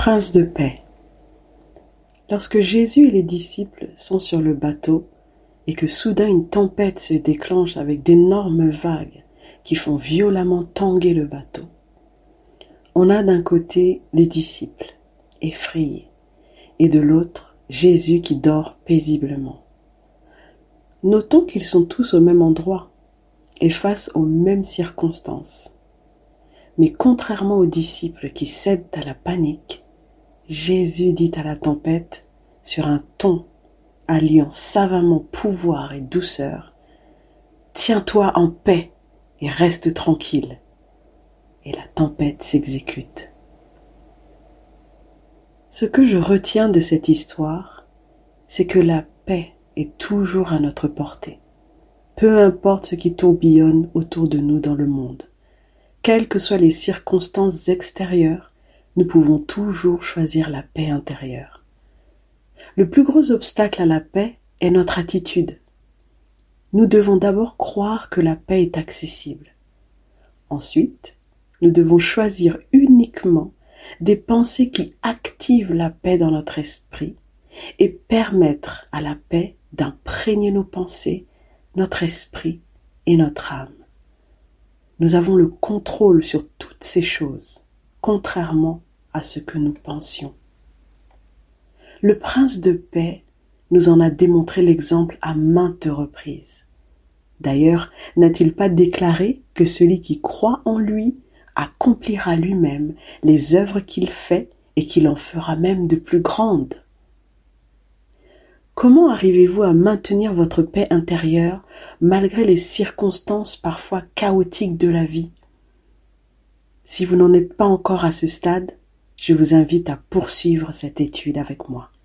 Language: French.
Prince de paix. Lorsque Jésus et les disciples sont sur le bateau et que soudain une tempête se déclenche avec d'énormes vagues qui font violemment tanguer le bateau, on a d'un côté les disciples, effrayés, et de l'autre Jésus qui dort paisiblement. Notons qu'ils sont tous au même endroit et face aux mêmes circonstances. Mais contrairement aux disciples qui cèdent à la panique, Jésus dit à la tempête, sur un ton alliant savamment pouvoir et douceur, « Tiens-toi en paix et reste tranquille. » Et la tempête s'exécute. Ce que je retiens de cette histoire, c'est que la paix est toujours à notre portée, peu importe ce qui tourbillonne autour de nous dans le monde. Quelles que soient les circonstances extérieures, nous pouvons toujours choisir la paix intérieure. Le plus gros obstacle à la paix est notre attitude. Nous devons d'abord croire que la paix est accessible. Ensuite, nous devons choisir uniquement des pensées qui activent la paix dans notre esprit et permettre à la paix d'imprégner nos pensées, notre esprit et notre âme. Nous avons le contrôle sur toutes ces choses, contrairement à ce que nous pensions. Le prince de paix nous en a démontré l'exemple à maintes reprises. D'ailleurs, n'a-t-il pas déclaré que celui qui croit en lui accomplira lui-même les œuvres qu'il fait et qu'il en fera même de plus grandes? Comment arrivez-vous à maintenir votre paix intérieure malgré les circonstances parfois chaotiques de la vie? Si vous n'en êtes pas encore à ce stade, je vous invite à poursuivre cette étude avec moi.